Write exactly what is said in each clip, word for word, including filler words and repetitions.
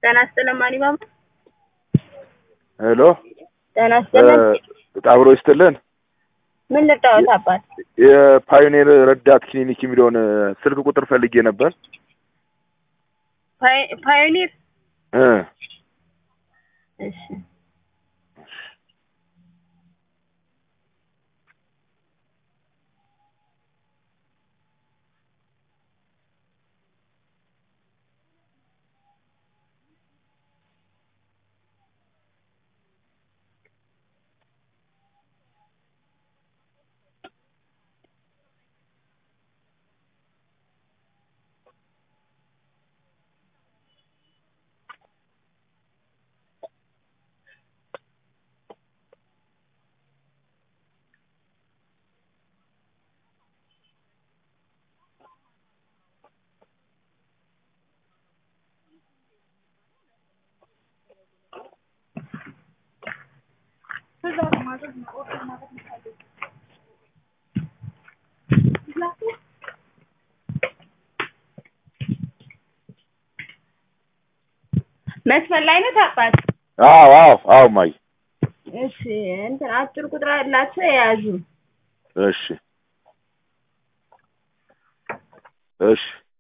ጤና ይስጥልን ማን ይባላል? ሄሎ ጤና ይስጥልን አብሮ ይስጥልን ምን ልታወት አባት የፓዮኒር ረዳት ክሊኒክ የሚለውን ስልክ ቁጥር ፈልጌ ነበር ፓዮኒር እ እሺ መስመር ላይ ነው ታባስ አዎ አዎ አዎ ማይ እሺ እንትን አጭር ቁጥር አላችሁ ያዙ እሺ እሺ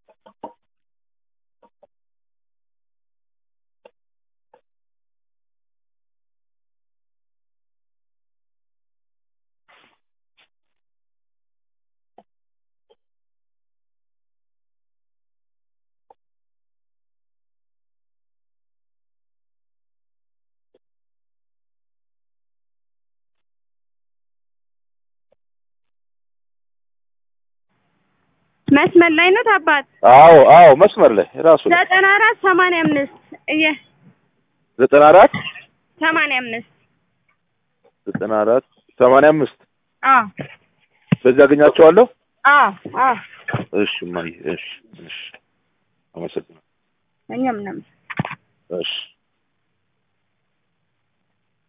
መስመር ላይ ነው ታባት አዎ አዎ መስመር ላይ ራሱ ዘጠና አራት ሰማንያ አምስት እየ ዘጠና አራት ሰማንያ አምስት ዘጠና አራት ሰማንያ አምስት አዎ በዛ አገኛቸዋለሁ አዎ አዎ እሺ ማይ እሺ እሺ አመሰግናለሁ እኛም ነን እሺ